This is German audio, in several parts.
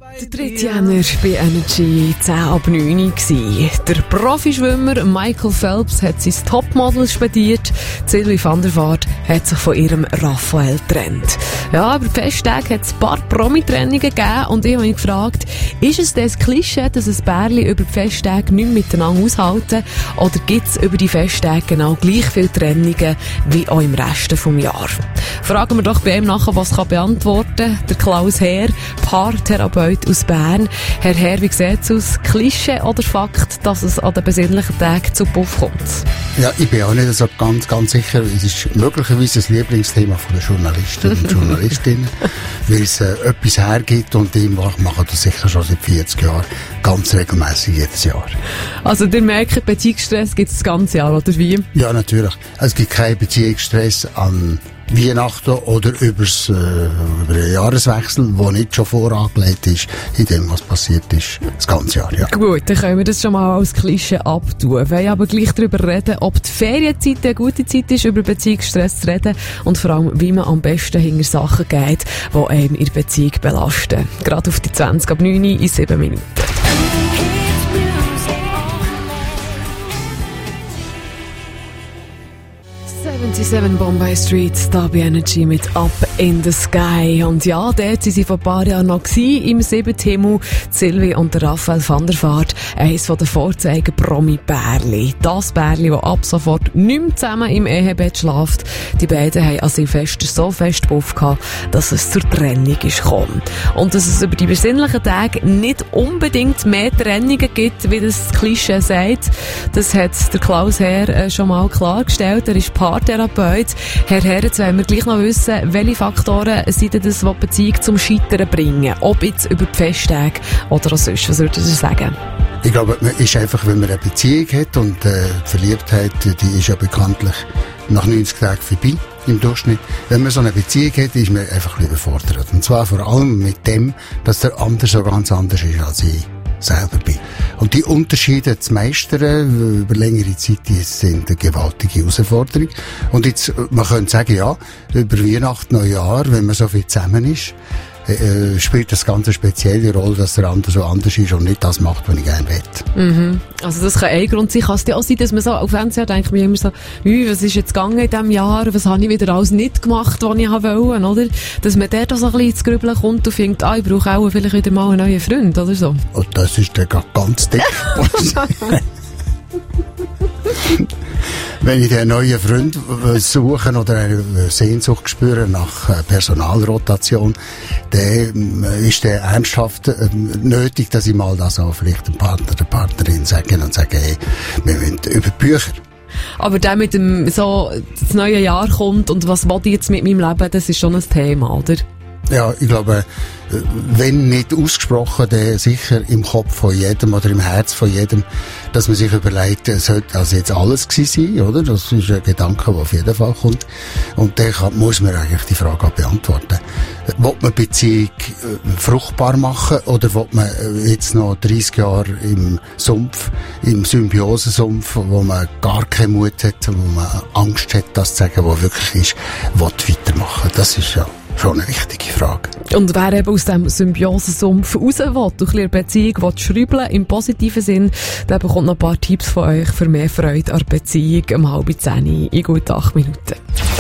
Der 3. Jänner bei Energy 10 ab 9 war. Der Profischwimmer Michael Phelps hat sein Topmodel spediert. Sylvie van der Vaart hat sich von ihrem Raphael getrennt. Ja, über die Festtage hat es ein paar Promi-Trennungen gegeben und ich habe mich gefragt, ist es das Klischee, dass ein Pärchen über die Festtage nicht miteinander aushalten oder gibt es über die Festtage genau gleich viele Trennungen wie auch im Rest des Jahres? Fragen wir doch bei ihm nachher, was kann beantworten kann. Der Klaus Herr, Paartherapeut aus Bern. Herr Herr, wie sieht es aus? Klischee oder Fakt, dass es an den besinnlichen Tagen zu Puff kommt? Ja, ich bin auch nicht so ganz sicher. Es ist möglicherweise das Lieblingsthema der Journalisten und Journalistinnen, weil es etwas hergibt und die machen das sicher schon seit 40 Jahren ganz regelmäßig jedes Jahr. Also, ihr merkt, Beziehungsstress gibt es das ganze Jahr, oder wie? Ja, natürlich. Es gibt keinen Beziehungsstress an Weihnachten oder über den Jahreswechsel, der nicht schon vorangelegt ist, in dem, was passiert ist, das ganze Jahr, ja. Gut, dann können wir das schon mal als Klischee abtun. Wir wollen aber gleich darüber reden, ob die Ferienzeit eine gute Zeit ist, über Beziehungsstress zu reden und vor allem, wie man am besten hinter Sachen geht, die einem in der Beziehung belasten. Gerade auf die 20 ab 9 in 7 Minuten. 77 Bombay Street, da bei Energy mit Up in the Sky. Und ja, dort waren sie vor ein paar Jahren noch im 7. Himmel. Sylvie und der Raphael van der Vaart, eines der Vorzeigen-Promi-Pärli. Das Pärli, das ab sofort nicht mehr zusammen im Ehebett schläft. Die beiden haben an Silvester so fest Puff gehabt, dass es zur Trennung ist gekommen. Und dass es über die besinnlichen Tage nicht unbedingt mehr Trennungen gibt, wie das Klischee sagt, das hat der Klaus Herr schon mal klargestellt. Er ist Paartherapeut. Herr Herr, jetzt wollen wir gleich noch wissen, welche Faktoren sind das, die die Beziehung zum Scheitern bringen? Ob jetzt über die Festtage oder auch sonst. Was würdet ihr sagen? Ich glaube, man ist einfach, wenn man eine Beziehung hat und die Verliebtheit, die ist ja bekanntlich nach 90 Tagen vorbei im Durchschnitt. Wenn man so eine Beziehung hat, ist man einfach überfordert. Und zwar vor allem mit dem, dass der andere so ganz anders ist als ich selber bin. Und die Unterschiede zu meistern über längere Zeit, die sind eine gewaltige Herausforderung. Und jetzt, man könnte sagen, ja, über Weihnachten, Neujahr, wenn man so viel zusammen ist, spielt das ganz eine spezielle Rolle, dass der andere so anders ist und nicht das macht, was ich gerne will. Mhm. Also das kann ein Grund sein. Kann es auch sein, dass man so auf Fernseher denkt, man immer so, was ist jetzt gegangen in diesem Jahr, was habe ich wieder alles nicht gemacht, was ich wollte, oder? Dass man dort auch so ein bisschen ins Grübeln kommt und findet, ich brauche auch vielleicht wieder mal einen neuen Freund, oder so. Und das ist dann ganz dick. Wenn ich einen neuen Freund suche oder eine Sehnsucht spüre nach Personalrotation, dann ist der ernsthaft nötig, dass ich mal das auch vielleicht dem Partner, der Partnerin sage und sage, hey, wir müssen über die Bücher. Aber der mit dem, so, das neue Jahr kommt und was will ich jetzt mit meinem Leben, das ist schon ein Thema, oder? Ja, ich glaube, wenn nicht ausgesprochen, dann sicher im Kopf von jedem oder im Herz von jedem, dass man sich überlegt, sollte das jetzt alles gewesen sein, oder? Das ist ein Gedanke, der auf jeden Fall kommt. Und dann muss man eigentlich die Frage auch beantworten. Will man Beziehung fruchtbar machen oder will man jetzt noch 30 Jahre im Sumpf, im Symbiosesumpf, wo man gar keinen Mut hat, wo man Angst hat, das zu sagen, was wirklich ist, weitermachen? Das ist ja schon eine wichtige Frage. Und wer eben aus dem Symbiosensumpf raus will, durch eine Beziehung schrübeln im positiven Sinn, der bekommt noch ein paar Tipps von euch für mehr Freude an der Beziehung um 9:30 in gut 8 Minuten.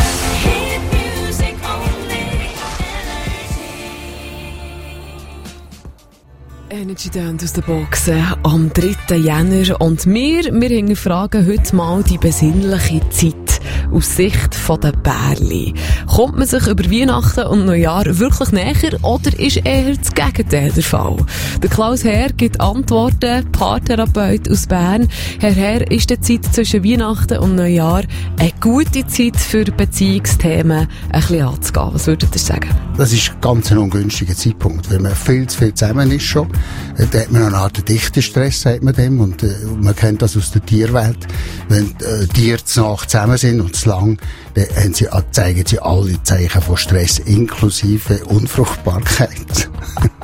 Energy Dance aus der Box am 3. Jänner und wir hinterfragen heute mal die besinnliche Zeit aus Sicht der Pärli. Kommt man sich über Weihnachten und Neujahr wirklich näher oder ist eher das Gegenteil der Fall? Der Klaus Herr gibt Antworten, Paartherapeut aus Bern. Herr Herr, ist die Zeit zwischen Weihnachten und Neujahr eine gute Zeit für Beziehungsthemen ein bisschen anzugehen? Was würdet ihr sagen? Das ist ganz ein ungünstiger Zeitpunkt, weil man viel zu viel zusammen ist schon. Da hat man eine Art Dichterstress, sagt man dem, und man kennt das aus der Tierwelt. Wenn Tiere zu nah zusammen sind und zu lang, dann zeigen sie alle Zeichen von Stress, inklusive Unfruchtbarkeit.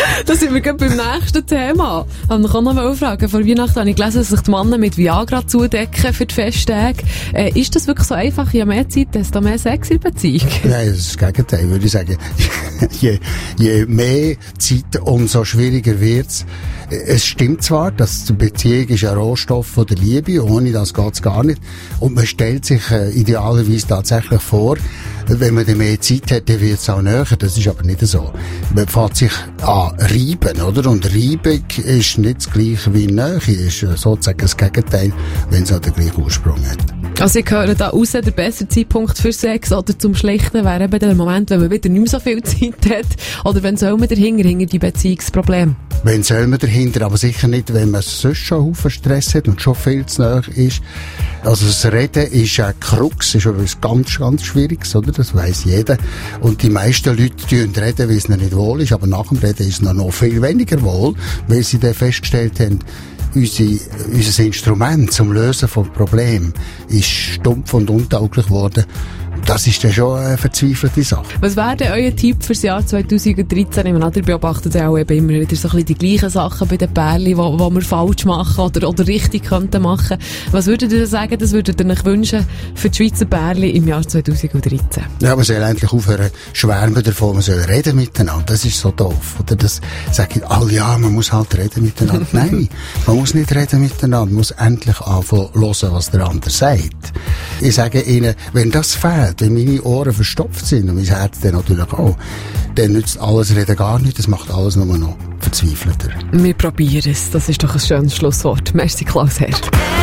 Da sind wir gerade beim nächsten Thema. Ich wollte auch noch fragen, vor Weihnachten habe ich gelesen, dass sich die Männer mit Viagra zudecken für die Festtage. Ist das wirklich so einfach? Je mehr Zeit, desto mehr Sex in der Beziehung? Nein, das ist das Gegenteil, würde ich sagen. Je mehr Zeit, umso schwieriger wird's. Es stimmt zwar, dass die Beziehung ist ein Rohstoff von der Liebe, ohne das geht's gar nicht. Und man stellt sich idealerweise tatsächlich vor, wenn man dann mehr Zeit hat, dann wird's auch näher. Das ist aber nicht so. Man fängt sich an reiben, oder? Und Reibung ist nicht das Gleiche wie Nähe, ist sozusagen das Gegenteil, wenn es auch den gleichen Ursprung hat. Also ich höre da raus, der beste Zeitpunkt für Sex oder zum Schlechten wäre eben der Moment, wenn man wieder nicht mehr so viel Zeit hat. Oder wenn soll man dahinter die Beziehungsprobleme? Wenn soll man dahinter, aber sicher nicht, wenn man sonst schon einen Haufen Stress hat und schon viel zu nahe ist. Also das Reden ist ein Krux, ist etwas ganz, ganz Schwieriges, oder? Das weiss jeder. Und die meisten Leute reden, weil es ihnen nicht wohl ist, aber nach dem Reden ist es noch viel weniger wohl, weil sie dann festgestellt haben, unser Instrument zum Lösen von Problemen ist stumpf und untauglich geworden. Das ist dann schon eine verzweifelte Sache. Was wäre denn euer Tipp fürs Jahr 2013? Ich meine, ihr beobachtet ja auch immer wieder so ein bisschen die gleichen Sachen bei den Pärchen, die wir falsch machen oder richtig könnten machen. Was würdet ihr sagen, das würdet ihr euch wünschen für die Schweizer Pärchen im Jahr 2013? Ja, man soll endlich aufhören, schwärmen davon, man soll reden miteinander. Das ist so doof. Oder das sagen alle, ja, man muss halt reden miteinander. Nein, man muss nicht reden miteinander. Man muss endlich anfangen hören, was der andere sagt. Ich sage Ihnen, wenn das fehlt, wenn meine Ohren verstopft sind und mein Herz dann natürlich auch, dann nützt alles Reden gar nicht, das macht alles nur noch verzweifelter. Wir probieren es, das ist doch ein schönes Schlusswort. Merci, Klaus Herr.